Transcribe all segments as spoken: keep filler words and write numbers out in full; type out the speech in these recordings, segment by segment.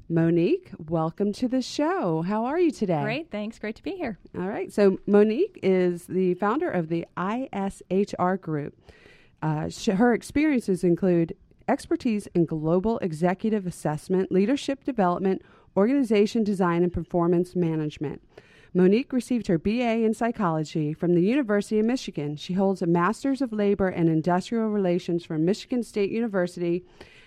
Monique, welcome to the show. How are you today? Great, thanks. Great to be here. All right. So Monique is the founder of the I S H R Group. Uh, sh- her experiences include expertise in global executive assessment, leadership development, organization design, and performance management. Monique received her B A in psychology from the University of Michigan. She holds a Master's of Labor and Industrial Relations from Michigan State University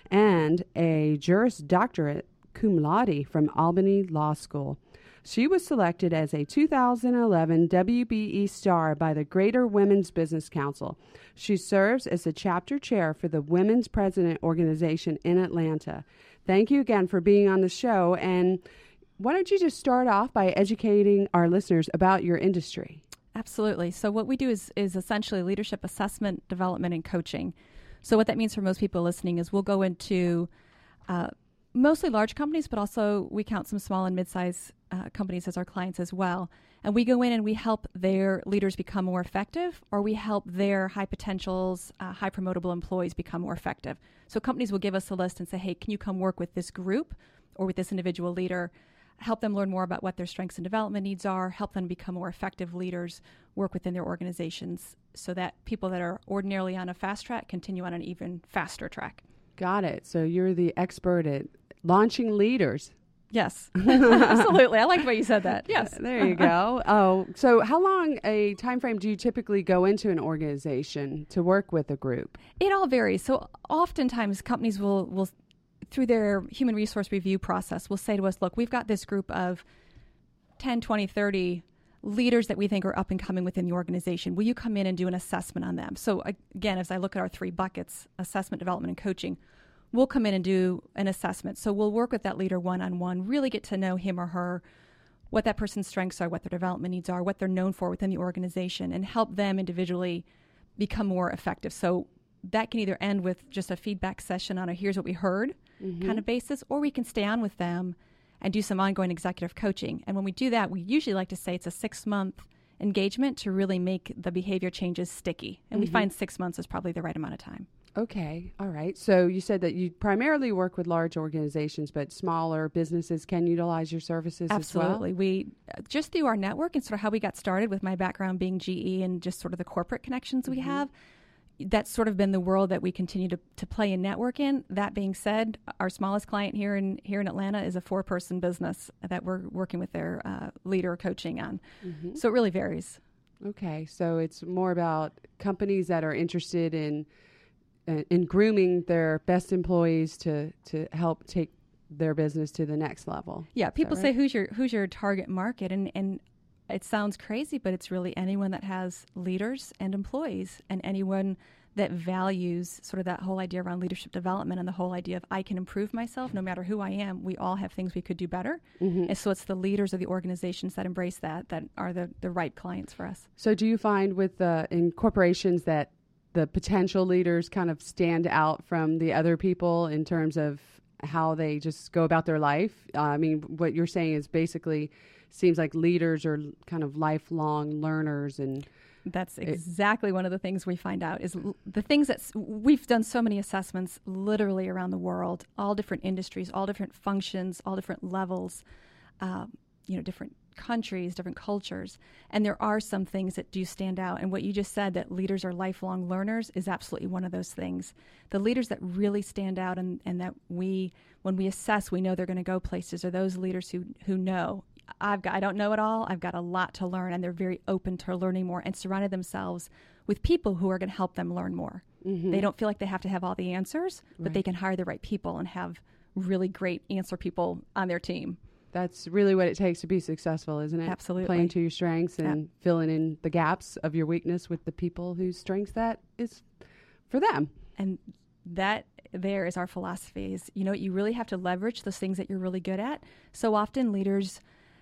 and a Juris Doctorate cum laude from Albany Law School. She was selected as a two thousand eleven W B E star by the Greater Women's Business Council. She serves as the chapter chair for the Women's President Organization in Atlanta. Thank you again for being on the show. And why don't you just start off by educating our listeners about your industry? Absolutely. So what we do is, is essentially leadership assessment, development, and coaching. So what that means for most people listening is we'll go into uh, mostly large companies, but also we count some small and mid-sized uh, companies as our clients as well. And we go in and we help their leaders become more effective, or we help their high potentials, uh, high promotable employees become more effective. So companies will give us a list and say, hey, can you come work with this group or with this individual leader? Help them learn more about what their strengths and development needs are, help them become more effective leaders, work within their organizations so that people that are ordinarily on a fast track continue on an even faster track. Got it. So you're the expert at launching leaders. Yes, absolutely. I like the way you said that. Yes. There you go. Oh, so how long a time frame do you typically go into an organization to work with a group? It all varies. So oftentimes companies will will through their human resource review process, will say to us, look, we've got this group of ten, twenty, thirty leaders that we think are up and coming within the organization. Will you come in and do an assessment on them? So again, as I look at our three buckets, assessment, development, and coaching, we'll come in and do an assessment. So we'll work with that leader one-on-one, really get to know him or her, what that person's strengths are, what their development needs are, what they're known for within the organization, and help them individually become more effective. So that can either end with just a feedback session on a here's what we heard mm-hmm. kind of basis, or we can stay on with them and do some ongoing executive coaching. And when we do that, we usually like to say it's a six-month engagement to really make the behavior changes sticky. And mm-hmm. we find six months is probably the right amount of time. Okay. All right. So you said that you primarily work with large organizations, but smaller businesses can utilize your services Absolutely. as well? We, uh, just through our network and sort of how we got started with my background being G E and just sort of the corporate connections mm-hmm. we have, that's sort of been the world that we continue to, to play and network in. That being said, our smallest client here in here in Atlanta is a four-person business that we're working with their uh, leader coaching on. Mm-hmm. So it really varies. Okay. So it's more about companies that are interested in uh, in grooming their best employees to, to help take their business to the next level. Yeah. People right? say, who's your who's your target market? And and it sounds crazy, but it's really anyone that has leaders and employees and anyone that values sort of that whole idea around leadership development and the whole idea of I can improve myself no matter who I am. We all have things we could do better. Mm-hmm. And so it's the leaders of the organizations that embrace that that are the, the right clients for us. So do you find with uh, in corporations that the potential leaders kind of stand out from the other people in terms of how they just go about their life? Uh, I mean, what you're saying is basically seems like leaders are kind of lifelong learners, and that's exactly it, one of the things we find out is l- the things that s- we've done so many assessments literally around the world, all different industries, all different functions, all different levels, um, you know, different countries, different cultures. And there are some things that do stand out. And what you just said, that leaders are lifelong learners, is absolutely one of those things. The leaders that really stand out and, and that we, when we assess, we know they're going to go places, are those leaders who, who know, I've got, I don't know it all. I've got a lot to learn, and they're very open to learning more and surrounded themselves with people who are going to help them learn more. Mm-hmm. They don't feel like they have to have all the answers, but right. they can hire the right people and have really great answer people on their team. That's really what it takes to be successful, isn't it? Absolutely. Playing to your strengths and yep. filling in the gaps of your weakness with the people whose strengths that is for them. And that there is our philosophy is, you know, you really have to leverage those things that you're really good at. So often leaders,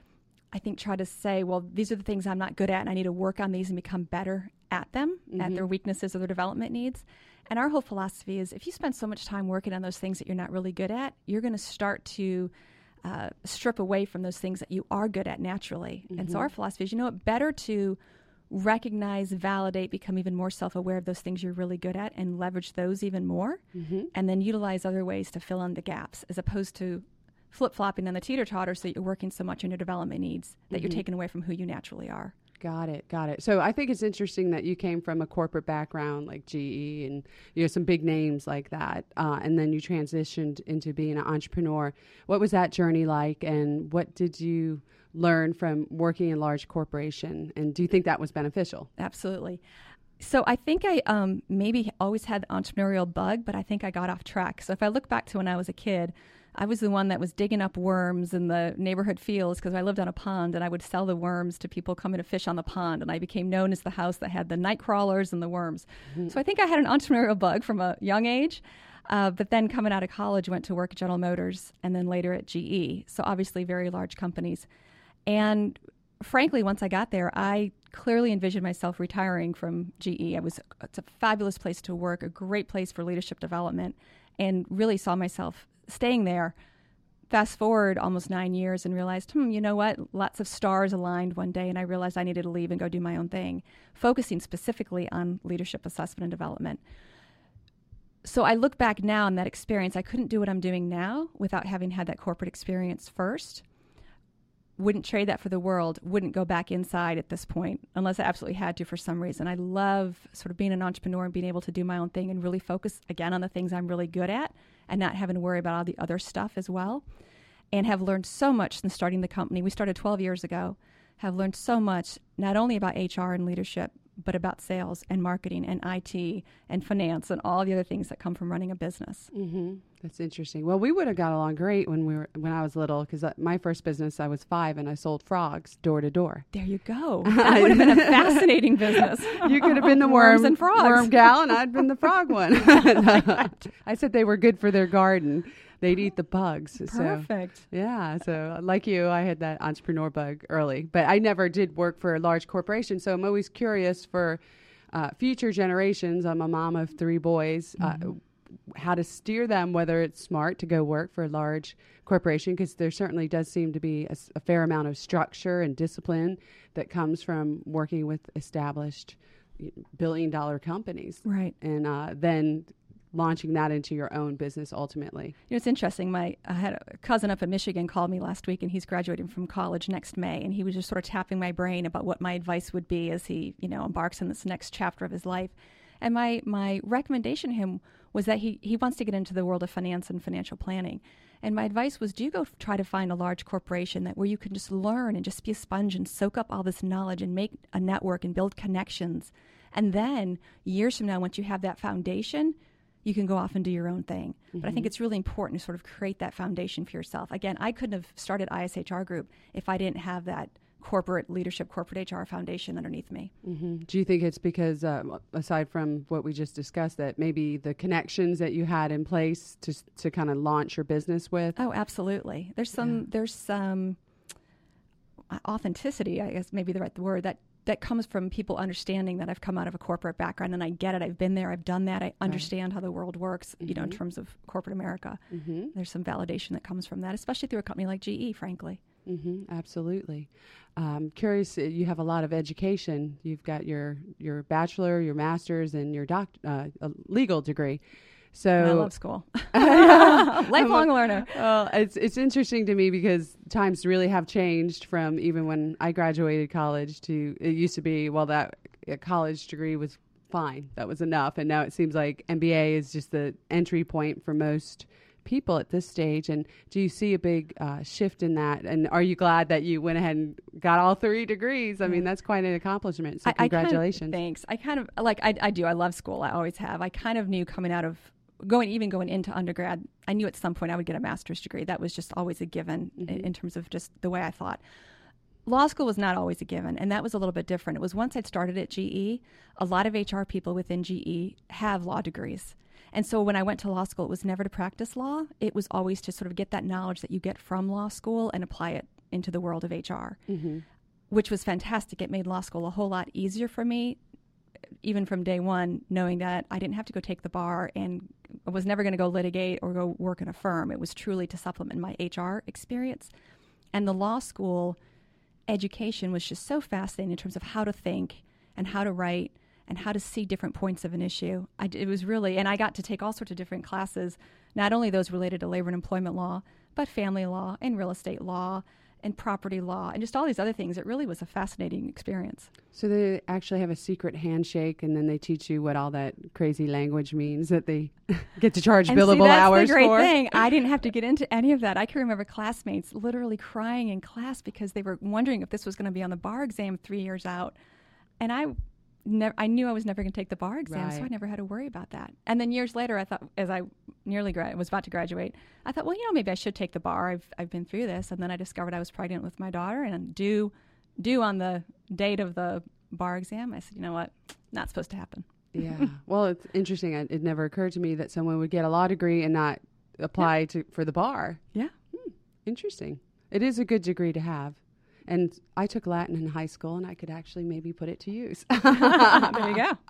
I think, try to say, well, these are the things I'm not good at, and I need to work on these and become better at them, mm-hmm. at their weaknesses or their development needs. And our whole philosophy is if you spend so much time working on those things that you're not really good at, you're going to start to uh, strip away from those things that you are good at naturally. Mm-hmm. And so our philosophy is, you know what, better to recognize, validate, become even more self-aware of those things you're really good at and leverage those even more, mm-hmm. and then utilize other ways to fill in the gaps, as opposed to flip-flopping on the teeter-totter so that you're working so much on your development needs that Mm-hmm. you're taken away from who you naturally are. Got it. Got it. So I think it's interesting that you came from a corporate background like G E and, you know, some big names like that. Uh, and then you transitioned into being an entrepreneur. What was that journey like? And what did you learn from working in large corporation? And do you think that was beneficial? Absolutely. So I think I um, maybe always had the entrepreneurial bug, but I think I got off track. So if I look back to when I was a kid, I was the one that was digging up worms in the neighborhood fields because I lived on a pond, and I would sell the worms to people coming to fish on the pond. And I became known as the house that had the night crawlers and the worms. Mm-hmm. So I think I had an entrepreneurial bug from a young age. Uh, but then coming out of college, went to work at General Motors and then later at G E. So obviously very large companies. And frankly, once I got there, I clearly envisioned myself retiring from G E. I was, it's a fabulous place to work, a great place for leadership development, and really saw myself staying there. Fast forward almost nine years and realized, hmm, you know what? Lots of stars aligned one day, and I realized I needed to leave and go do my own thing, focusing specifically on leadership assessment and development. So I look back now on that experience. I couldn't do what I'm doing now without having had that corporate experience first. Wouldn't trade that for the world, wouldn't go back inside at this point unless I absolutely had to for some reason. I love sort of being an entrepreneur and being able to do my own thing and really focus, again, on the things I'm really good at and not having to worry about all the other stuff as well. And have learned so much since starting the company. We started twelve years ago, have learned so much, not only about H R and leadership, but about sales and marketing and I T and finance and all the other things that come from running a business. Mm-hmm. That's interesting. Well, we would have got along great when we were when I was little, because my first business, I was five and I sold frogs door to door. There you go. That would have been a fascinating business. You could have been the worm, worms and frogs. worm gal, and I'd been the frog one. I said they were good for their garden. They'd eat the bugs. Perfect. So, yeah. So like you, I had that entrepreneur bug early, but I never did work for a large corporation. So I'm always curious for uh, future generations. I'm a mom of three boys. Mm-hmm. Uh, how to steer them, whether it's smart to go work for a large corporation, because there certainly does seem to be a, a fair amount of structure and discipline that comes from working with established billion dollar companies. Right. And uh, then launching that into your own business ultimately. You know, it's interesting. My I had a cousin up in Michigan called me last week, and he's graduating from college next May, and he was just sort of tapping my brain about what my advice would be as he, you know, embarks on this next chapter of his life. And my my recommendation to him was that he, he wants to get into the world of finance and financial planning. And my advice was, do go f- try to find a large corporation that where you can just learn and just be a sponge and soak up all this knowledge and make a network and build connections. And then years from now, once you have that foundation, you can go off and do your own thing. Mm-hmm. But I think it's really important to sort of create that foundation for yourself. Again, I couldn't have started I S H R Group if I didn't have that corporate leadership, corporate H R foundation underneath me. Mm-hmm. Do you think it's because, uh, aside from what we just discussed, that maybe the connections that you had in place to to kind of launch your business with? Oh, absolutely. There's some yeah. there's some authenticity, I guess maybe the right word, that that comes from people understanding that I've come out of a corporate background and I get it. I've been there. I've done that. I understand right. how the world works, mm-hmm. you know, in terms of corporate America. Mm-hmm. There's some validation that comes from that, especially through a company like G E, frankly. Mm-hmm, absolutely. Um, curious, uh, you have a lot of education. You've got your, your bachelor, your master's, and your doc, uh, a legal degree. So I love school. Lifelong learner. Well, it's it's interesting to me because times really have changed from even when I graduated college to it used to be, well, that a college degree was fine. That was enough. And now it seems like M B A is just the entry point for most people at this stage. And do you see a big uh, shift in that? And are you glad that you went ahead and got all three degrees? I yeah. mean, that's quite an accomplishment. So I, congratulations. I kind of, thanks. I kind of like, I, I do. I love school. I always have. I kind of knew coming out of going, even going into undergrad, I knew at some point I would get a master's degree. That was just always a given mm-hmm. in, in terms of just the way I thought. Law school was not always a given, and that was a little bit different. It was once I'd started at G E, a lot of H R people within G E have law degrees. And so when I went to law school, it was never to practice law. It was always to sort of get that knowledge that you get from law school and apply it into the world of H R, mm-hmm. which was fantastic. It made law school a whole lot easier for me, even from day one, knowing that I didn't have to go take the bar and I was never going to go litigate or go work in a firm. It was truly to supplement my H R experience. And the law school education was just so fascinating in terms of how to think and how to write and how to see different points of an issue. I, it was really, and I got to take all sorts of different classes, not only those related to labor and employment law, but family law and real estate law and property law and just all these other things. It really was a fascinating experience. So they actually have a secret handshake, and then they teach you what all that crazy language means that they get to charge and billable see, that's hours the great for. thing. I didn't have to get into any of that. I can remember classmates literally crying in class because they were wondering if this was going to be on the bar exam three years out. And I never, I knew I was never going to take the bar exam, Right. so I never had to worry about that. And then years later, I thought, as I nearly gra- was about to graduate, I thought, well, you know, maybe I should take the bar. I've I've been through this. And then I discovered I was pregnant with my daughter and due due on the date of the bar exam. I said, you know what, not supposed to happen. Yeah. Well, it's interesting. It, it never occurred to me that someone would get a law degree and not apply yeah. to for the bar. Yeah. Hmm. Interesting. It is a good degree to have. And I took Latin in high school, and I could actually maybe put it to use. There you go.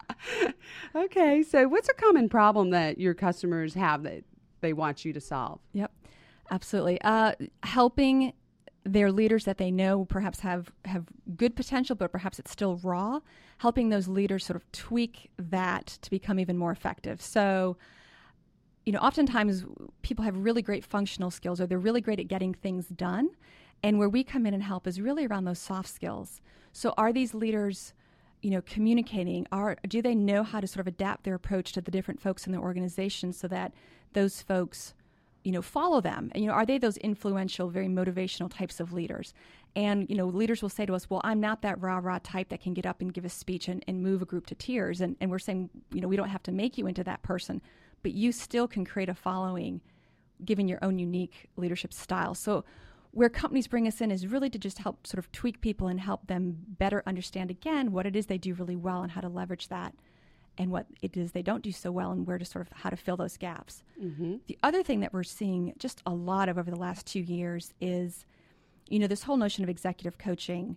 Okay. So what's a common problem that your customers have that they want you to solve? Yep. Absolutely. Uh, helping their leaders that they know perhaps have, have good potential, but perhaps it's still raw, helping those leaders sort of tweak that to become even more effective. So, you know, oftentimes people have really great functional skills, or they're really great at getting things done. And where we come in and help is really around those soft skills. So are these leaders, you know, communicating? Are do they know how to sort of adapt their approach to the different folks in the organization so that those folks, you know, follow them? And, you know, are they those influential, very motivational types of leaders? And, you know, leaders will say to us, well, I'm not that rah-rah type that can get up and give a speech and, and move a group to tears. And, and we're saying, you know, we don't have to make you into that person, but you still can create a following given your own unique leadership style. So where companies bring us in is really to just help sort of tweak people and help them better understand, again, what it is they do really well and how to leverage that, and what it is they don't do so well and where to sort of how to fill those gaps. Mm-hmm. The other thing that we're seeing just a lot of over the last two years is, you know, this whole notion of executive coaching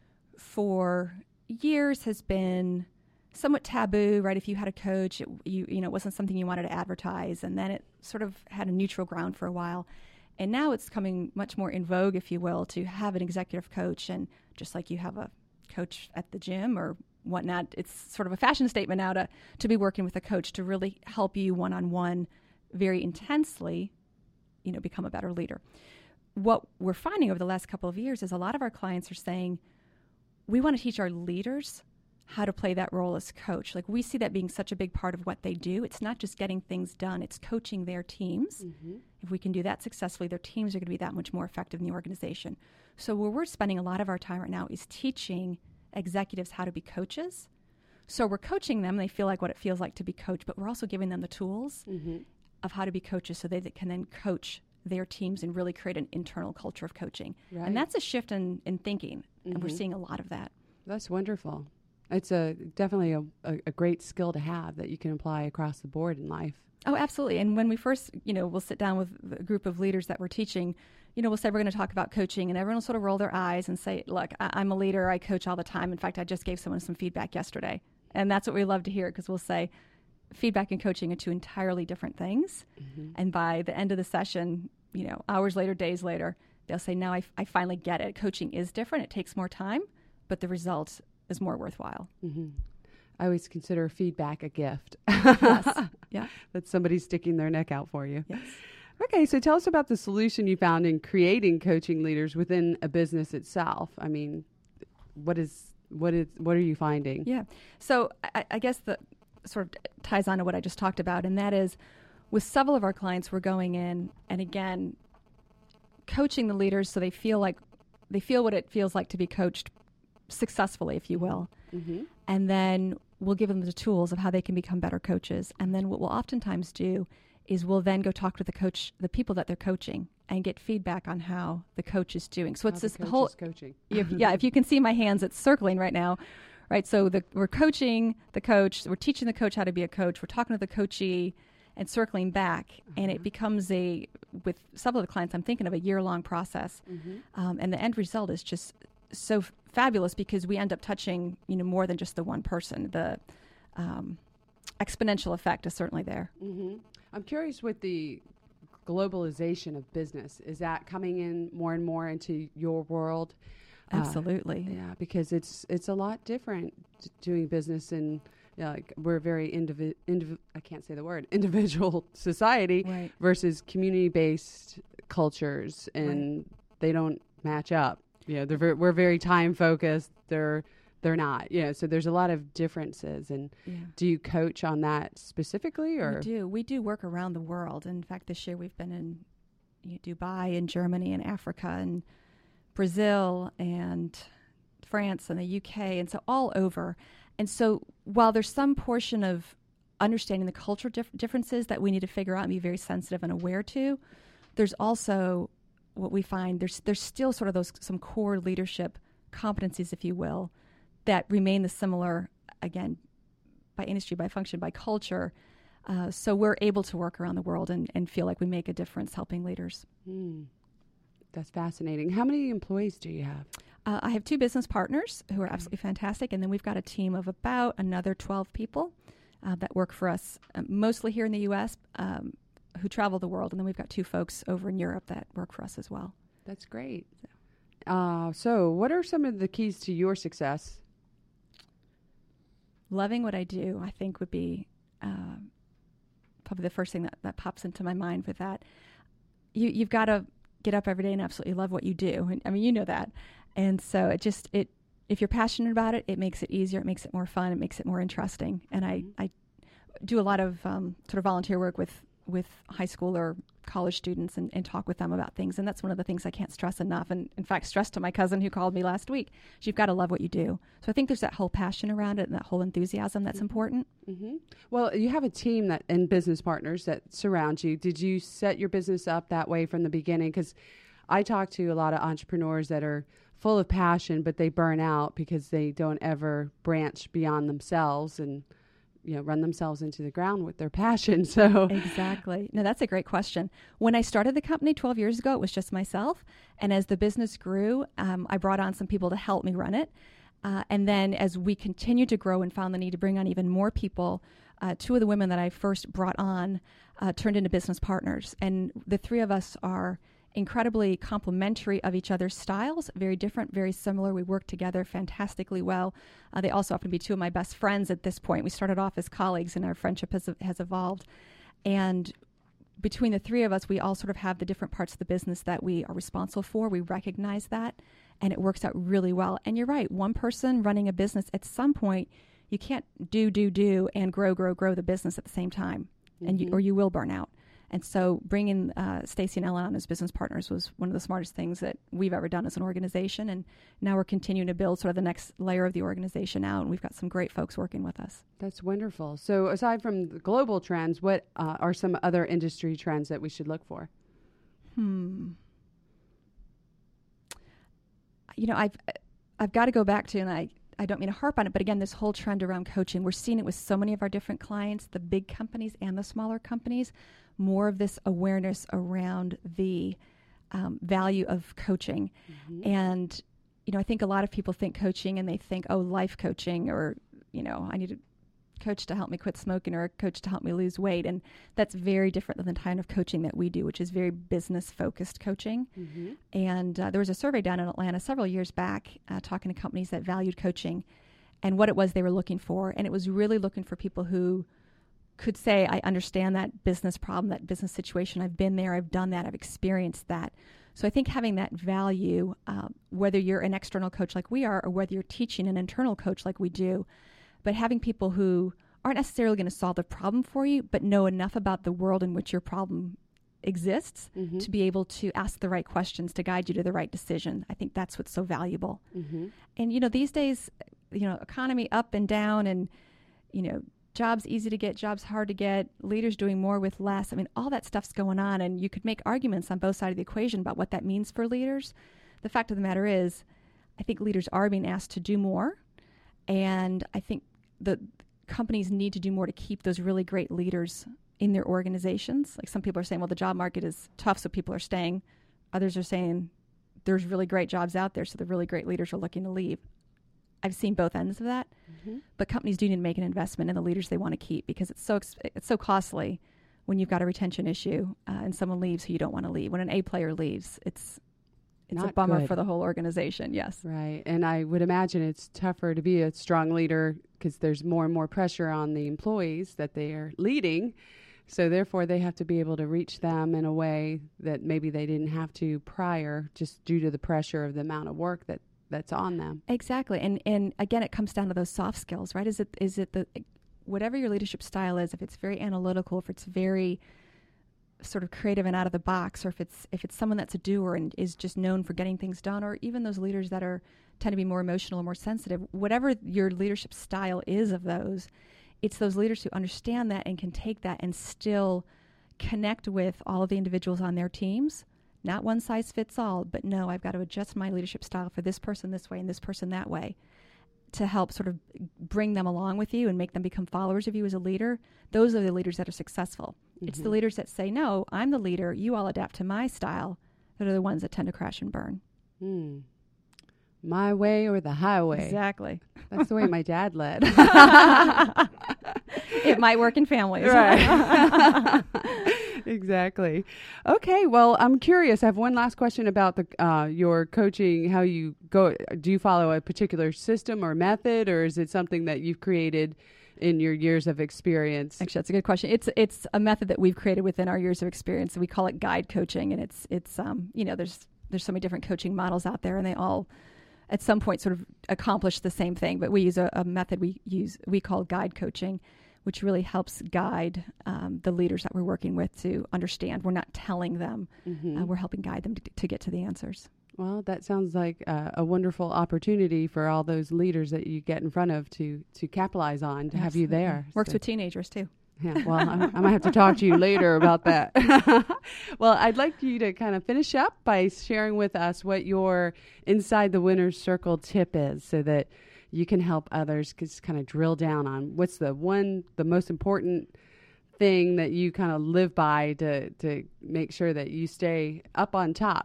for years has been somewhat taboo, right? If you had a coach, it, you you know, it wasn't something you wanted to advertise, and then it sort of had a neutral ground for a while. And now it's coming much more in vogue, if you will, to have an executive coach. And just like you have a coach at the gym or whatnot, it's sort of a fashion statement now to, to be working with a coach to really help you one-on-one very intensely, you know, become a better leader. What we're finding over the last couple of years is a lot of our clients are saying, we want to teach our leaders how to play that role as coach. Like, we see that being such a big part of what they do. It's not just getting things done, it's coaching their teams. Mm-hmm. If we can do that successfully, their teams are going to be that much more effective in the organization. So where we're spending a lot of our time right now is teaching executives how to be coaches. So we're coaching them, they feel like what it feels like to be coached, but we're also giving them the tools mm-hmm. of how to be coaches so they can then coach their teams and really create an internal culture of coaching. Right. And that's a shift in, in thinking, mm-hmm. and we're seeing a lot of that. That's wonderful. It's a definitely a, a, a great skill to have that you can apply across the board in life. Oh, absolutely. And when we first, you know, we'll sit down with a group of leaders that we're teaching, you know, we'll say we're going to talk about coaching, and everyone will sort of roll their eyes and say, look, I- I'm a leader. I coach all the time. In fact, I just gave someone some feedback yesterday. And that's what we love to hear, because we'll say feedback and coaching are two entirely different things. Mm-hmm. And by the end of the session, you know, hours later, days later, they'll say, now I, f- I finally get it. Coaching is different. It takes more time, but the result is more worthwhile. Mm-hmm. I always consider feedback a gift. Yes. Yeah. That somebody's sticking their neck out for you. Yes. Okay, so tell us about the solution you found in creating coaching leaders within a business itself. I mean, what is what is what are you finding? Yeah. So I, I guess the sort of ties on to what I just talked about, and that is, with several of our clients, we're going in and again coaching the leaders so they feel like they feel what it feels like to be coached successfully, if you will. Mm-hmm. And then we'll give them the tools of how they can become better coaches. And then what we'll oftentimes do is we'll then go talk to the coach, the people that they're coaching, and get feedback on how the coach is doing. So how it's this the coach whole is coaching. if, yeah, if you can see my hands, it's circling right now, right? So the, we're coaching the coach, we're teaching the coach how to be a coach, we're talking to the coachee, and circling back, uh-huh. and it becomes a, with several of the clients, I'm thinking of a year-long process, mm-hmm. um, and the end result is just so f- fabulous, because we end up touching, you know, more than just the one person. The um, exponential effect is certainly there. Mm-hmm. I'm curious, with the globalization of business, is that coming in more and more into your world? Absolutely. Uh, yeah, because it's it's a lot different t- doing business in, you know, like, we're a very indivi- indiv- I can't say the word, individual society, right. versus community-based cultures, and Right. they don't match up. You know, they're ver- we're very time focused. They're they're not. You know, so there's a lot of differences. And Yeah. do you coach on that specifically, or We do. We do work around the world. In fact, this year we've been in you know, Dubai and Germany and Africa and Brazil and France and the U K, and so all over. And so while there's some portion of understanding the cultural dif- differences that we need to figure out and be very sensitive and aware to, there's also what we find there's there's still sort of those some core leadership competencies, if you will, that remain the similar, again, by industry, by function, by culture. Uh, so we're able to work around the world and, and feel like we make a difference helping leaders. Hmm. That's fascinating. How many employees do you have? Uh, I have two business partners who are absolutely fantastic, and then we've got a team of about another twelve people uh, that work for us, uh, mostly here in the U S, um, who travel the world, and then we've got two folks over in Europe that work for us as well. That's great. Uh, so what are some of the keys to your success? Loving what I do, I think, would be uh, probably the first thing that, that pops into my mind with that. You, you've got to get up every day and absolutely love what you do. And, I mean, you know that. And so it just, it if you're passionate about it, it makes it easier, it makes it more fun, it makes it more interesting. And mm-hmm. I, I do a lot of um, sort of volunteer work with, with high school or college students and, and talk with them about things. And that's one of the things I can't stress enough. And in fact, stress to my cousin who called me last week. You've got to love what you do. So I think there's that whole passion around it and that whole enthusiasm that's mm-hmm. important. Mm-hmm. Well, you have a team that and business partners that surround you. Did you set your business up that way from the beginning? Because I talk to a lot of entrepreneurs that are full of passion, but they burn out because they don't ever branch beyond themselves and you know, run themselves into the ground with their passion. So exactly. No, that's a great question. When I started the company twelve years ago, it was just myself. And as the business grew, um, I brought on some people to help me run it. Uh, and then as we continued to grow and found the need to bring on even more people, uh, two of the women that I first brought on uh, turned into business partners. And the three of us are incredibly complementary of each other's styles, very different, very similar. We work together fantastically well. Uh, they also happen to be two of my best friends at this point. We started off as colleagues, and our friendship has has evolved. And between the three of us, we all sort of have the different parts of the business that we are responsible for. We recognize that, and it works out really well. And you're right, one person running a business, at some point, you can't do, do, do, and grow, grow, grow the business at the same time, mm-hmm. and you, or you will burn out. And so bringing uh, Stacy and Ellen on as business partners was one of the smartest things that we've ever done as an organization. And now we're continuing to build sort of the next layer of the organization out. And we've got some great folks working with us. That's wonderful. So aside from the global trends, what uh, are some other industry trends that we should look for? Hmm. You know, I've, I've got to go back to, and I, I don't mean to harp on it, but again, this whole trend around coaching, we're seeing it with so many of our different clients, the big companies and the smaller companies, more of this awareness around the um, value of coaching. Mm-hmm. And, you know, I think a lot of people think coaching and they think, oh, life coaching, or, you know, I need a coach to help me quit smoking or a coach to help me lose weight. And that's very different than the kind of coaching that we do, which is very business-focused coaching. Mm-hmm. And uh, there was a survey done in Atlanta several years back uh, talking to companies that valued coaching and what it was they were looking for. And it was really looking for people who could say, I understand that business problem, that business situation. I've been there. I've done that. I've experienced that. So I think having that value, uh, whether you're an external coach like we are or whether you're teaching an internal coach like we do, but having people who aren't necessarily going to solve the problem for you, but know enough about the world in which your problem exists mm-hmm. to be able to ask the right questions to guide you to the right decision. I think that's what's so valuable. Mm-hmm. And, you know, these days, you know, economy up and down and, you know, jobs easy to get, jobs hard to get, leaders doing more with less. I mean, all that stuff's going on, and you could make arguments on both sides of the equation about what that means for leaders. The fact of the matter is, I think leaders are being asked to do more, and I think the companies need to do more to keep those really great leaders in their organizations. Like some people are saying, well, the job market is tough, so people are staying. Others are saying there's really great jobs out there, so the really great leaders are looking to leave. I've seen both ends of that, mm-hmm. but companies do need to make an investment in the leaders they want to keep because it's so it's so costly when you've got a retention issue uh, and someone leaves who you don't want to leave. When an A player leaves, it's it's Not a bummer good. For the whole organization. Yes, right. And I would imagine it's tougher to be a strong leader because there's more and more pressure on the employees that they are leading. So therefore, they have to be able to reach them in a way that maybe they didn't have to prior, just due to the pressure of the amount of work that, that's on them. Exactly. And and again, it comes down to those soft skills, right? Is it is it the whatever your leadership style is, if it's very analytical, if it's very sort of creative and out of the box, or if it's if it's someone that's a doer and is just known for getting things done, or even those leaders that are tend to be more emotional or more sensitive, whatever your leadership style is of those, it's those leaders who understand that and can take that and still connect with all of the individuals on their teams. Not one size fits all, but no, I've got to adjust my leadership style for this person this way and this person that way to help sort of bring them along with you and make them become followers of you as a leader. Those are the leaders that are successful. Mm-hmm. It's the leaders that say, no, I'm the leader, you all adapt to my style, that are the ones that tend to crash and burn. Mm. My way or the highway. Exactly. That's the way my dad led. It might work in families. Right. Exactly. Okay. Well, I'm curious. I have one last question about the uh, your coaching, how you go. Do you follow a particular system or method, or is it something that you've created in your years of experience? Actually, that's a good question. It's it's a method that we've created within our years of experience. We call it guide coaching, and it's it's um you know there's there's so many different coaching models out there, and they all at some point sort of accomplish the same thing. But we use a, a method we use we call guide coaching, which really helps guide um, the leaders that we're working with to understand. We're not telling them. Mm-hmm. Uh, we're helping guide them to, to get to the answers. Well, that sounds like uh, a wonderful opportunity for all those leaders that you get in front of to to capitalize on, to Absolutely. Have you there. Works so. with teenagers, too. Yeah, well, I, I might have to talk to you later about that. Well, I'd like you to kind of finish up by sharing with us what your Inside the Winner's Circle tip is, so that you can help others just kind of drill down on what's the one, the most important thing that you kind of live by to, to make sure that you stay up on top.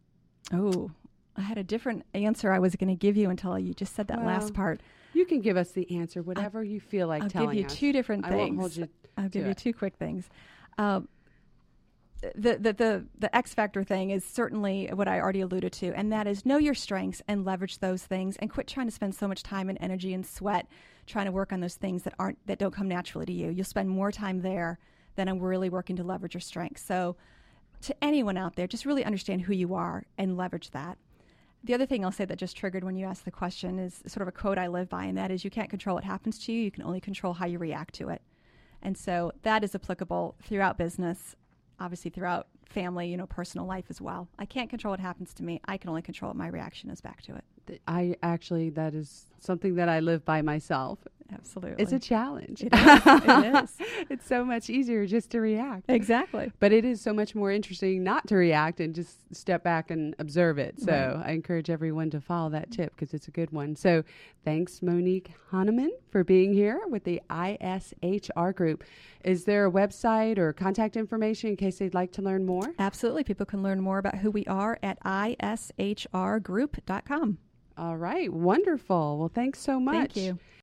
Oh, I had a different answer I was going to give you until you just said that well, last part. You can give us the answer, whatever I'll, you feel like I'll telling us. I'll give you two different things. I won't hold you I'll give you it. two quick things. Uh, the, the, the, the X factor thing is certainly what I already alluded to, and that is know your strengths and leverage those things, and quit trying to spend so much time and energy and sweat trying to work on those things that aren't that don't come naturally to you. You'll spend more time there than I'm really working to leverage your strengths. So to anyone out there, just really understand who you are and leverage that. The other thing I'll say that just triggered when you asked the question is sort of a quote I live by, and that is, you can't control what happens to you, you can only control how you react to it. And so that is applicable throughout business, obviously throughout family, you know, personal life as well. I can't control what happens to me. I can only control what my reaction is back to it. I actually, that is something that I live by myself. Absolutely. It's a challenge. It is. It is. It's so much easier just to react. Exactly. But it is so much more interesting not to react and just step back and observe it. So right. I encourage everyone to follow that tip because it's a good one. So thanks, Monique Hahnemann, for being here with the I S H R Group. Is there a website or contact information in case they'd like to learn more? Absolutely. People can learn more about who we are at I S H R group dot com. All right. Wonderful. Well, thanks so much. Thank you.